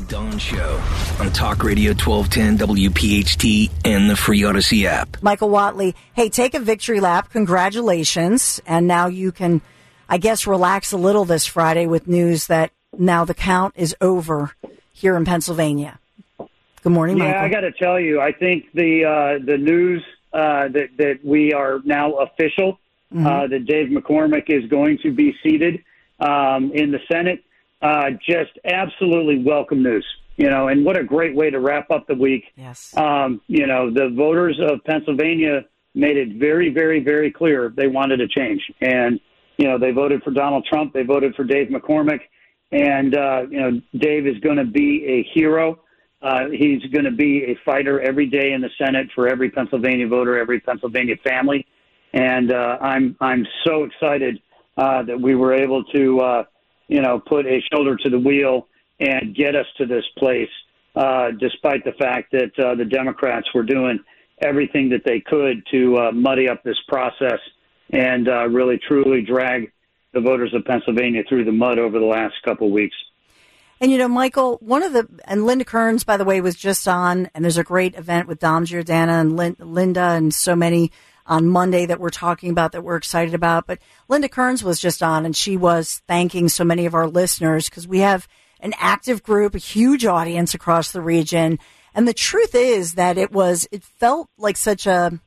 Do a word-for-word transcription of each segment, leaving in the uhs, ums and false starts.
Dawn Show on Talk Radio twelve ten W P H T and the free Odyssey app. Michael Watley, hey, take a victory lap. Congratulations. And now you can, I guess, relax a little this Friday with news that now the count is over here in Pennsylvania. Good morning, Michael. Yeah, I got to tell you, I think the uh, the news uh, that, that we are now official, mm-hmm. uh, that Dave McCormick is going to be seated um, in the Senate, uh, just absolutely welcome news. You know, and what a great way to wrap up the week. Yes. Um, you know, the voters of Pennsylvania made it very, very, very clear they wanted a change. And, you know, they voted for Donald Trump. They voted for Dave McCormick. And, uh, you know, Dave is going to be a hero. Uh, he's going to be a fighter every day in the Senate for every Pennsylvania voter, every Pennsylvania family. And uh, I'm I'm so excited uh, that we were able to, uh, you know, put a shoulder to the wheel and get us to this place, uh, despite the fact that uh, the Democrats were doing everything that they could to uh, muddy up this process and uh, really, truly drag the voters of Pennsylvania through the mud over the last couple of weeks. And, you know, Michael, one of the, and Linda Kearns, by the way, was just on, and there's a great event with Dom Giordana and Lin, Linda and so many on Monday that we're talking about that we're excited about. But Linda Kearns was just on, and she was thanking so many of our listeners because we have an active group, a huge audience across the region. And the truth is that it was, it felt like such a,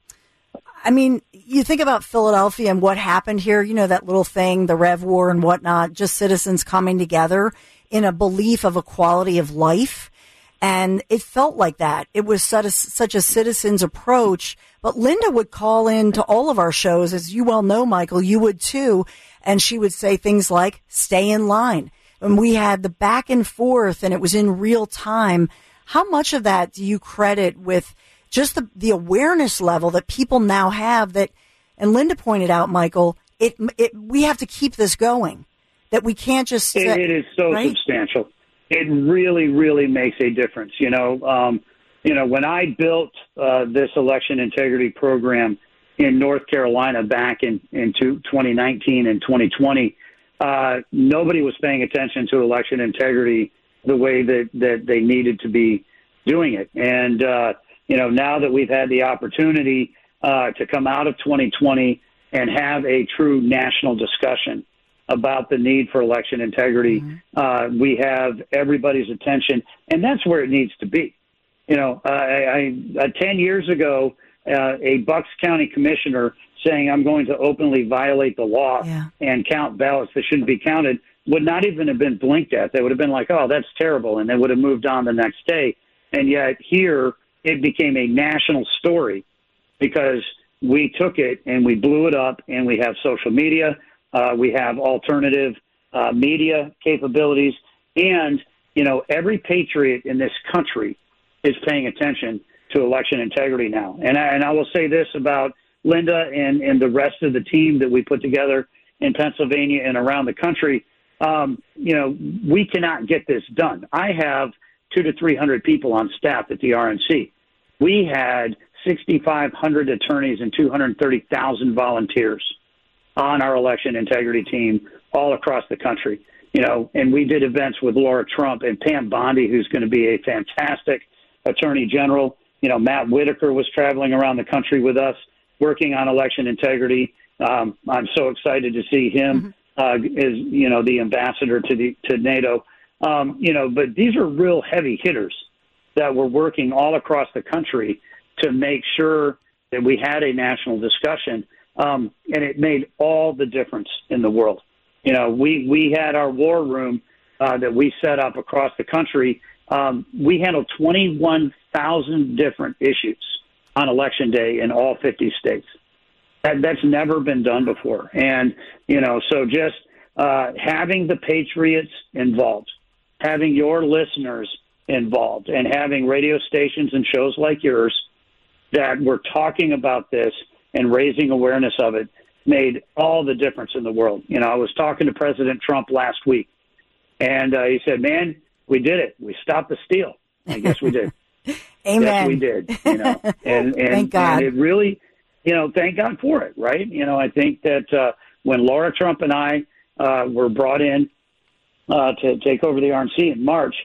I mean, you think about Philadelphia and what happened here, you know, that little thing, the Rev War and whatnot, just citizens coming together in a belief of equality of life. And it felt like that. It was such a, such a citizen's approach. But Linda would call in to all of our shows, as you well know, Michael, you would too. And she would say things like, stay in line. And we had the back and forth and it was in real time. How much of that do you credit with just the, the awareness level that people now have that, and Linda pointed out, Michael, it, it we have to keep this going, that we can't just it, it is so right? substantial. It really, really makes a difference. You know, um, you know, when I built uh, this election integrity program in North Carolina back in, in twenty nineteen and twenty twenty, uh, nobody was paying attention to election integrity the way that, that they needed to be doing it. And, uh, you know, now that we've had the opportunity uh, to come out of twenty twenty and have a true national discussion about the need for election integrity, mm-hmm. uh, we have everybody's attention, and that's where it needs to be. You know, uh, I, I, uh, ten years ago, uh, a Bucks County commissioner saying I'm going to openly violate the law yeah. and count ballots that shouldn't be counted would not even have been blinked at. They would have been like, oh, that's terrible, and they would have moved on the next day. And yet here it became a national story because we took it and we blew it up, and we have social media. Uh, we have alternative uh, media capabilities. And, you know, every patriot in this country is paying attention to election integrity now. And I, and I will say this about Linda and, and the rest of the team that we put together in Pennsylvania and around the country. Um, you know, we cannot get this done. I have two to three hundred people on staff at the R N C. We had sixty-five hundred attorneys and two hundred thirty thousand volunteers on our election integrity team all across the country. You know, and we did events with Laura Trump and Pam Bondi, who's going to be a fantastic attorney general. You know, Matt Whitaker was traveling around the country with us working on election integrity. Um, I'm so excited to see him mm-hmm. uh, as, you know, the ambassador to the to NATO. Um, you know, but these are real heavy hitters that were working all across the country to make sure that we had a national discussion. Um, and it made all the difference in the world. You know, we, we had our war room uh, that we set up across the country. Um, we handled twenty-one thousand different issues on Election Day in all fifty states. That, that's never been done before. And, you know, so just uh, having the patriots involved, having your listeners involved, and having radio stations and shows like yours that were talking about this and raising awareness of it made all the difference in the world. You know, I was talking to President Trump last week, and uh, he said, man, we did it. We stopped the steal. I guess we did. Amen. Yes, we did. You know, and, and, thank God. And it really, you know, thank God for it, right? You know, I think that uh, when Laura Trump and I uh, were brought in uh, to take over the R N C in March,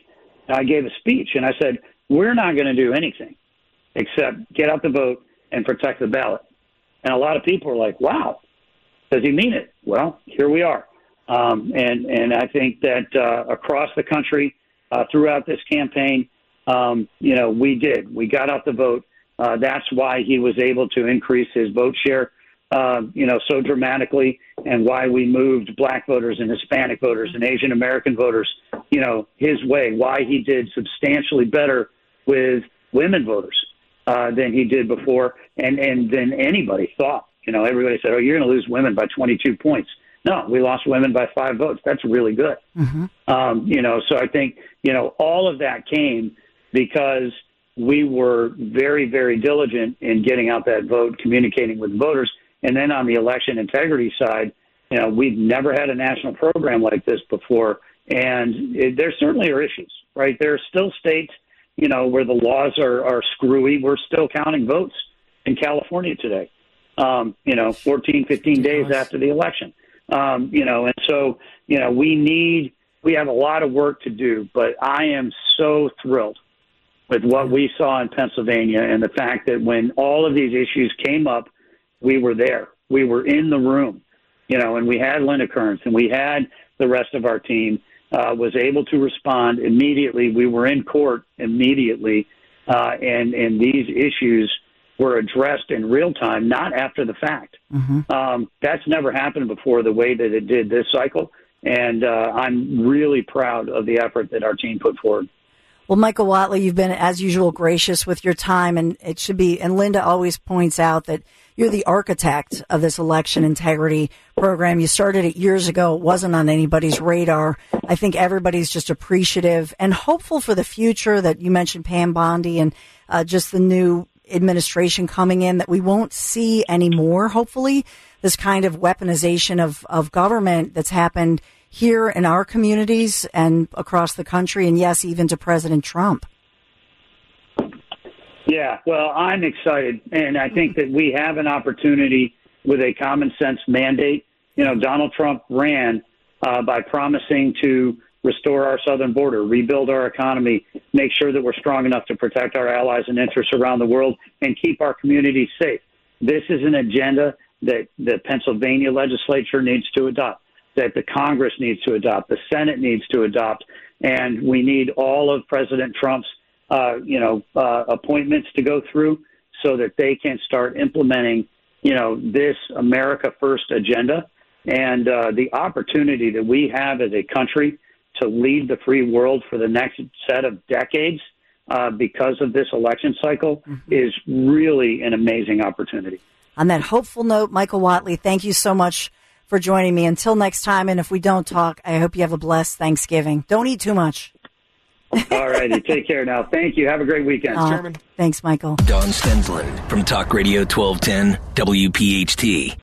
I gave a speech, and I said, we're not going to do anything except get out the vote and protect the ballot. And a lot of people are like, wow, does he mean it? Well, here we are. Um, and, and I think that uh, across the country, uh, throughout this campaign, um, you know, we did. We got out the vote. Uh, that's why he was able to increase his vote share, uh, you know, so dramatically, and why we moved black voters and Hispanic voters and Asian American voters, you know, his way, why he did substantially better with women voters uh, than he did before, and, and than anybody thought. You know, everybody said, oh, you're going to lose women by twenty-two points. No, we lost women by five votes. That's really good. Mm-hmm. Um, you know, so I think, you know, all of that came because we were very, very diligent in getting out that vote, communicating with voters. And then on the election integrity side, you know, we've never had a national program like this before. And it, there certainly are issues, right? There are still states, you know, where the laws are, are screwy. We're still counting votes in California today, um, you know, fourteen, fifteen days after the election. Um, you know, and so, you know, we need, we have a lot of work to do, but I am so thrilled with what we saw in Pennsylvania and the fact that when all of these issues came up, we were there. We were in the room, you know, and we had Linda Kearns and we had the rest of our team uh, was able to respond immediately. We were in court immediately, uh, and, and these issues were addressed in real time, not after the fact. Mm-hmm. Um, that's never happened before the way that it did this cycle. And uh, I'm really proud of the effort that our team put forward. Well, Michael Whatley, you've been, as usual, gracious with your time, and it should be, and Linda always points out that you're the architect of this election integrity program. You started it years ago. It wasn't on anybody's radar. I think everybody's just appreciative and hopeful for the future that you mentioned Pam Bondi and uh, just the new administration coming in, that we won't see anymore, hopefully, this kind of weaponization of, of government that's happened here in our communities and across the country, and yes, even to President Trump. Yeah, well, I'm excited, and I think that we have an opportunity with a common sense mandate. You know, Donald Trump ran uh, by promising to restore our southern border, rebuild our economy, make sure that we're strong enough to protect our allies and interests around the world, and keep our communities safe. This is an agenda that the Pennsylvania legislature needs to adopt, that the Congress needs to adopt, the Senate needs to adopt, and we need all of President Trump's, uh, you know, uh, appointments to go through so that they can start implementing, you know, this America First agenda, and uh, the opportunity that we have as a country to lead the free world for the next set of decades uh, because of this election cycle mm-hmm. is really an amazing opportunity. On that hopeful note, Michael Whatley, thank you so much for joining me. Until next time, and if we don't talk, I hope you have a blessed Thanksgiving. Don't eat too much. All righty. Take care now. Thank you. Have a great weekend. Uh, Thanks, Michael. Don Stensland from Talk Radio twelve ten W P H T.